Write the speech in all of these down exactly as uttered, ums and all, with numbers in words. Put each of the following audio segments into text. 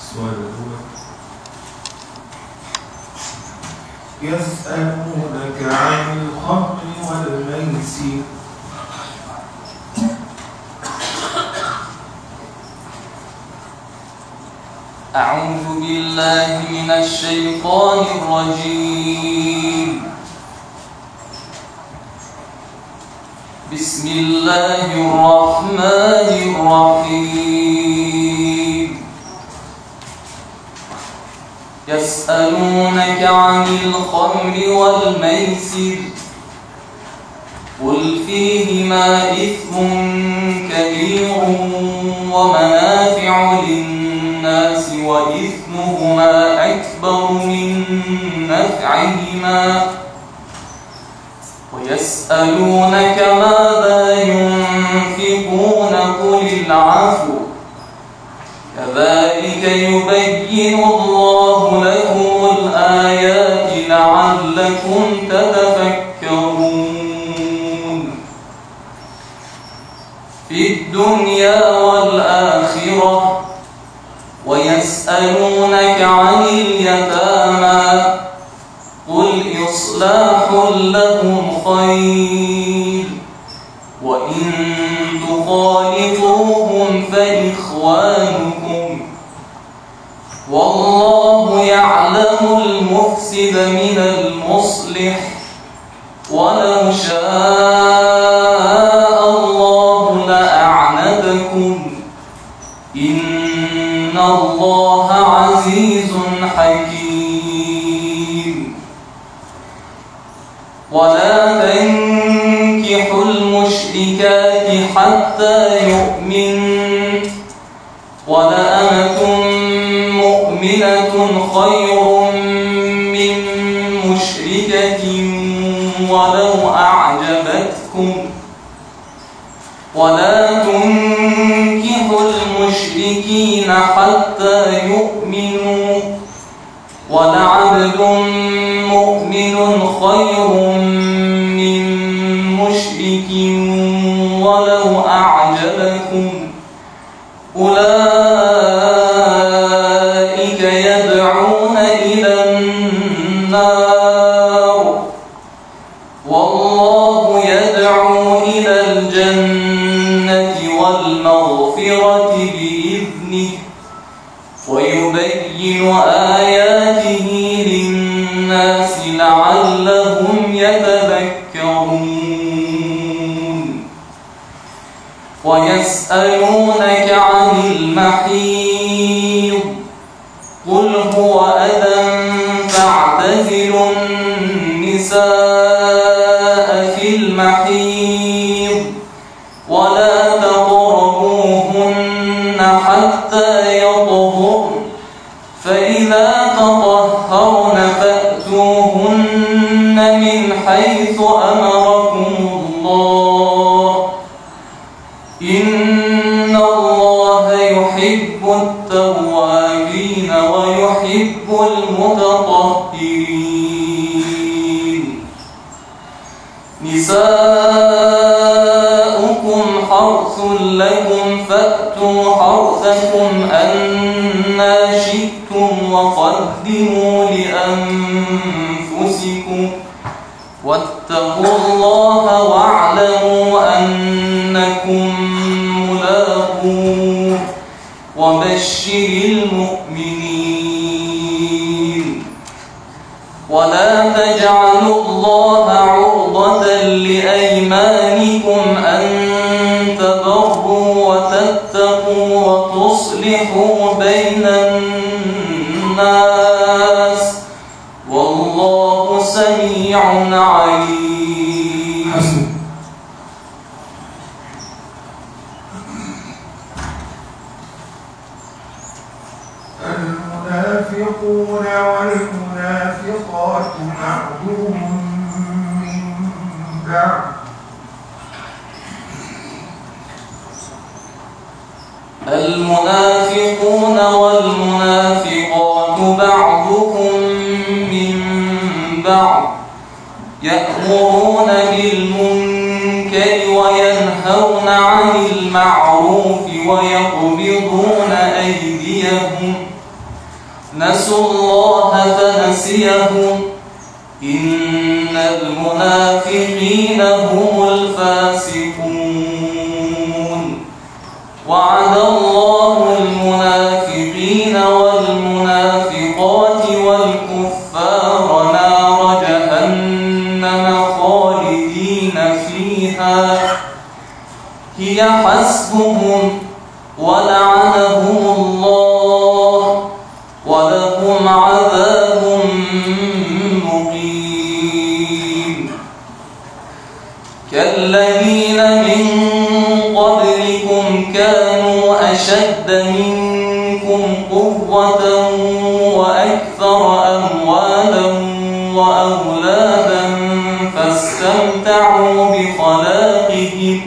السؤال الأول: يسألونك عن الخمر والميسر أعوذ بالله من الشيطان الرجيم. بسم الله الرحمن الرحيم. يسألونك عن الخمر والميسر قل فيهما إثم كبير ومنافع للناس وإثمهما أكبر من نفعهما ويسألونك ماذا ينفقون قل العفو كذلك يبين الله لكم الآيات لعلكم تتفكرون في الدنيا والآخرة. ويسألونك عن اليتامى قل إصلاح لهم خير وإن تخالطوهم فإخوانكم والله يعلم المفسد من المصلح ولو شاء الله لأعنتكم إن الله عزيز حكيم. ولا تنكحوا المشركات حتى يؤمنن ولأمة مؤمنة خير من مشركة ولو أعجبتكم ولا تنكحوا المشركين حتى يؤمنوا ولعبد مؤمن خير من مشرك ولو أعجبكم أولئك يدعون إلى النار والله يدعو إلى الجنة والمغفرة بإذنه ويبين آياته للناس لعلهم يتذكرون. ويسألونك عن المحيض قل هو أذى فاعتزلوا النساء في المحيض ولا تقربوهن حتى يطهرن فإذا تطهرن فأتوهن من حيث أمركم الله إن الله يحب التوابين ويحب المتطهرين. نساؤكم حرث لكم فأتوا حرثكم أنى شئتم وقدموا لأنفسكم واتقوا الله واعلموا أنكم ملاقوه وبشر المؤمنين. ولا تجعلوا الله عرضة لأيمانكم أن تبروا وتتقوا وتصلحوا بين الناس والله سميع عليم. حسن. المنافقون والمنافقات بعضهم من بعض المنافقون والمنافقات بعضهم من بعض يأمرون بالمنكر وينهون عن المعروف ويقبضون أيديهم نسوا الله فنسيهم إن المنافقين هم الفاسقون وعد الله المنافقين والمنافقات والكفار نار جهنم خالدين فيها هي حسبهم ولعنهم الله ولهم عذاب مقيم كالذين من قبلكم كانوا أشد منكم قوة وأكثر أموالا وأولادا فاستمتعوا بخلاقهم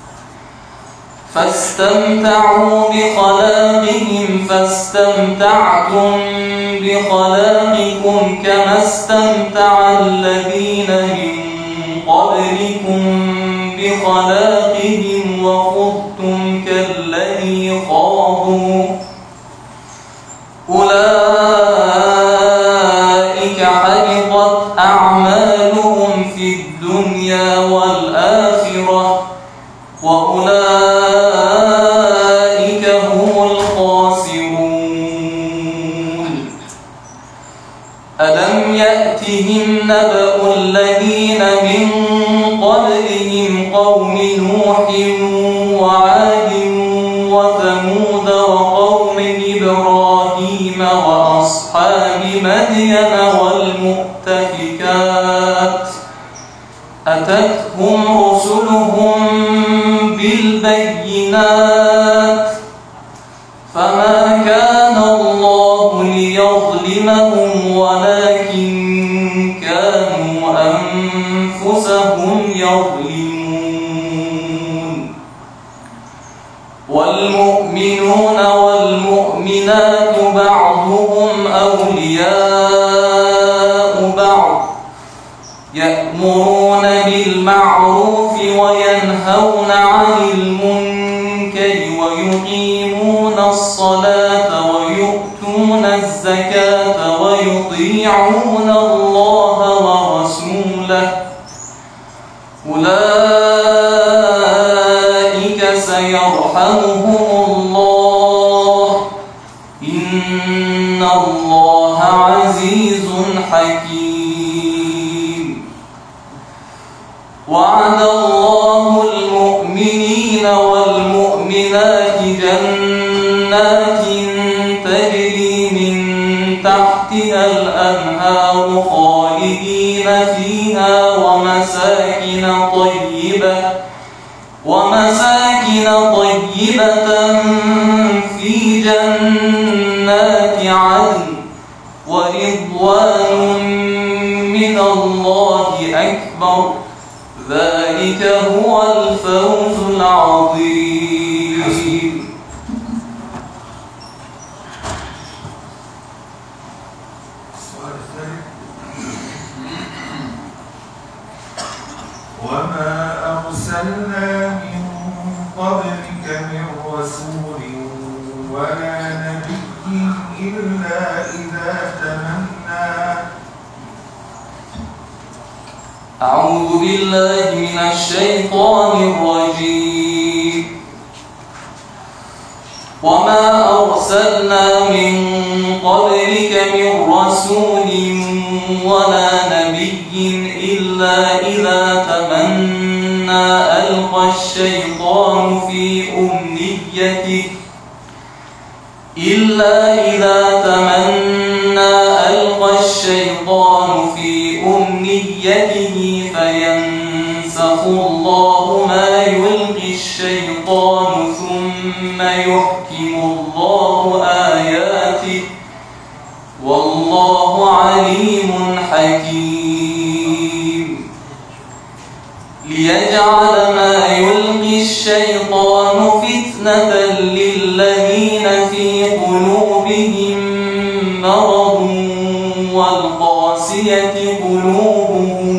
فاستمتعوا بخلاقهم فاستمتعتم بخلاقكم كما استمتع الذين من قبلكم بخلاقهم وخضتم كالذي خاضوا أولئك حبطت أعمالهم في الدنيا والآخرة وأولئك هم الخاسرون ألم يأتهم نبأ الذين من قبلهم قوم نوح وعاد وثمود وقوم إبراهيم وأصحاب مدين والمؤتفكات أتتهم رسلهم بالبينات فما كان الله ليظلمهم ولكن كانوا أنفسهم يظلمون والمؤمنون والمؤمنات بعضهم أولياء بعض يأمرون بالمعروف وينهون عن المنكر ويقيمون الصلاة ويؤتون الزكاة ويطيعون الله ورسوله أولئك سيرحمهم الله إن الله عزيز حكيم وعد الله المؤمنين والمؤمنات جنات تجري من تحتها الأنهار خالدين فيها ومساكن طيبة ومساكن طيبة في جنات عدن ورضوان من الله أكبر ذلك هو الفوز العظيم وما أرسلنا من قبلك من رسول ولا نبي إلا إذا تمنى أعوذ بالله من الشيطان الرجيم وما أرسلنا من قبلك من رسول ولا نبي إلا إذا تمنى ألقى الشيطان في أمنيته إلا إذا تمنى ألقى الشيطان في أمنيته فينسخ الله ما يلقي الشيطان ثم يحكم الله آياته والله عليم حكيم ليجعل ما يلقي الشيطان فتنة للذين في قلوبهم مرض والقاسية قلوبهم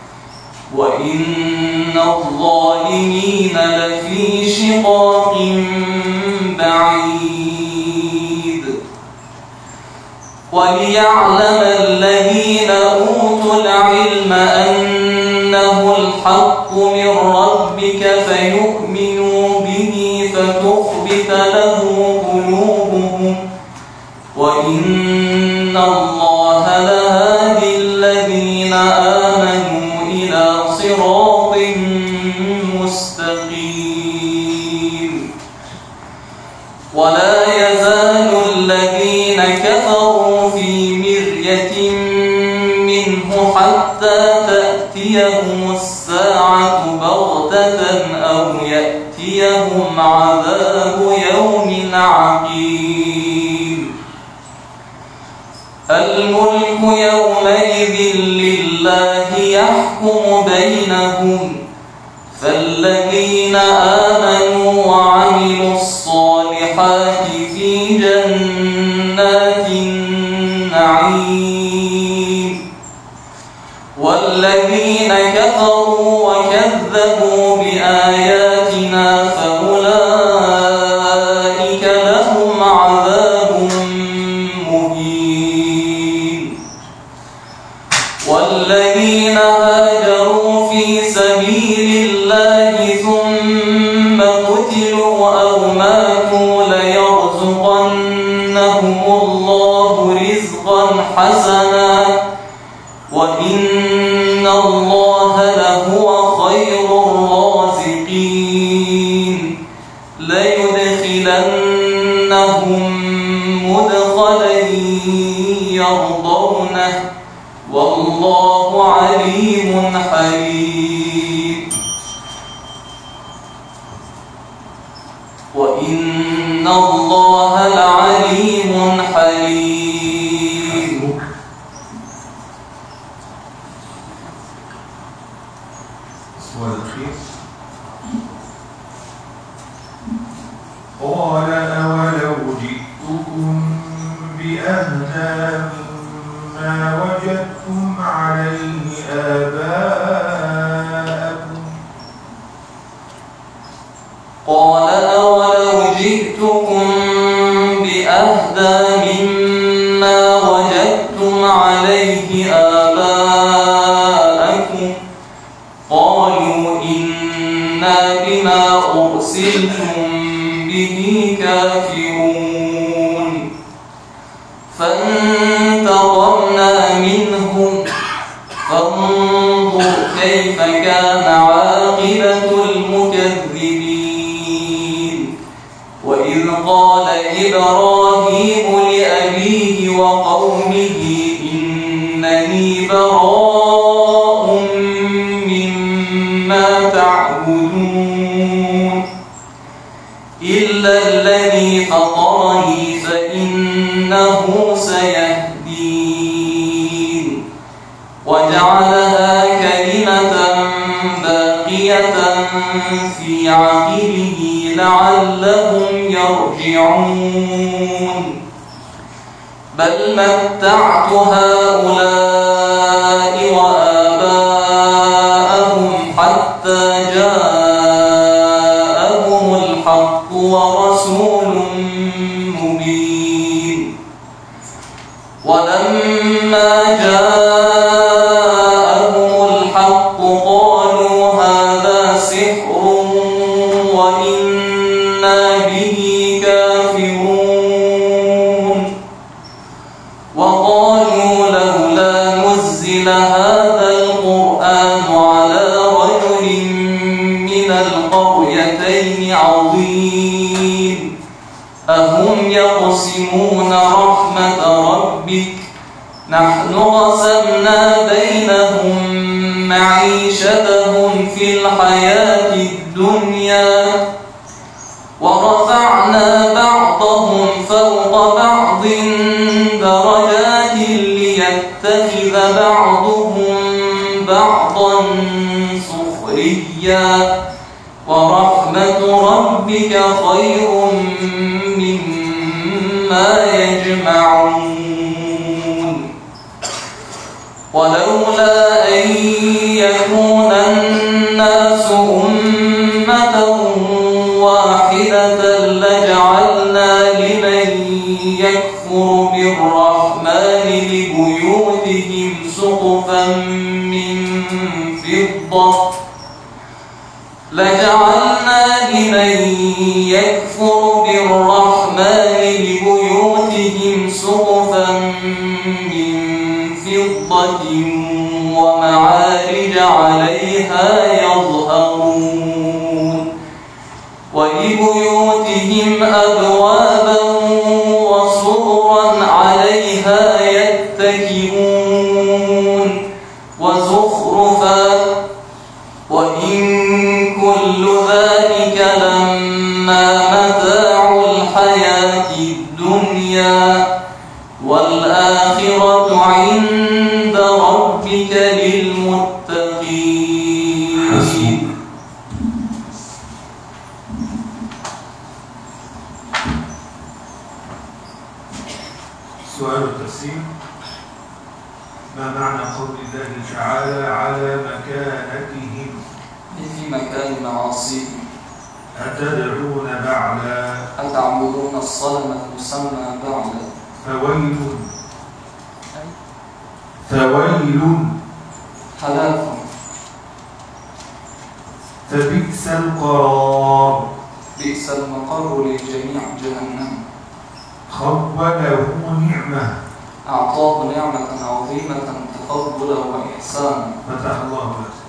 وإن الظالمين لفي شقاق بعيد وليعلم الذين أوتوا العلم أنه الحق من ربك فيؤمنوا به فتخبت له قلوبهم وإن الله لهادي الذين آمنوا إلى صراط مستقيم. ولا يزال الذين كفروا في مرية منه حتى تأتيهم الساعة بغتة أو يأتيهم عذاب يوم عقيم. الملك يومئذ لله يحكم بينهم فالذين آمنوا وعملوا الصالحات في جنات النعيم والذين كفروا وكذبوا بآياتنا فأولئك لهم عذاب مهين. والذين هاجروا في سبيل الله ثم قتلوا أو ماتوا ليرزقنهم الله رزقا حسنا وإن الله لهو خير الرازقين. ليدخلنهم مدخلا يرضونه والله عليم حليم. وإن الله لعليم حليم. قال أولو جئتكم بأهدى مما وجدتم عليه آباءكم قال أولو جئتكم بأهدى مما وجدتم عليه آباءكم قالوا إنا بما أرسلتم به كافرون. فانتقمنا منهم فانظر كيف كان عاقبة المكذبين. وإذ قال إبراهيم لأبيه وقومه إنني براء مما تعبدون إلا الذي فطرني فإنه سيهدين. وجعلها كلمة باقية في عقبه لعلهم يرجعون. بل متعت هؤلاء وآباءهم حتى جاءهم الحق ورسول مبين. ولما جاءهم الحق قالوا هذا سحر وإنا به كافرون. وقالوا لولا نزل هذا القرآن على رجل من القريتين عظيم أهم يقسمون رحمة ربك نحن قسمنا بينهم معيشتهم في الحياة الدنيا ورفعنا بعضهم فوق بعض درجات ليتخذ بعضهم بعضا سخريا ورحمة ربك خير مما يجمعون. ولولا أن يكون الناس أمة واحدة لجعلنا لمن يكفر بالرحمن للرحمن لبيوتهم سقفا من فضة ومعارج عليها يظهرون ولبيوتهم أبوابا وسررا عليها يتكئون وزخرفا وإن كل ذلك لما متاع الحياة الدنيا والآخرة عند ربك للمتقين. سؤال التفسير: ما معنى قول الله تعالى على مكانتهم؟ في مكان معاصيهم. أتدعون بعلا؟ أتعبدون الصنم المسمى بعلا؟ فويل فويل هلاك. فبئس القرار. بئس المقر للجميع جهنم. خوله نعمة. أعطاه نعمة عظيمة تفضلا وإحسانا. فتح الله لك.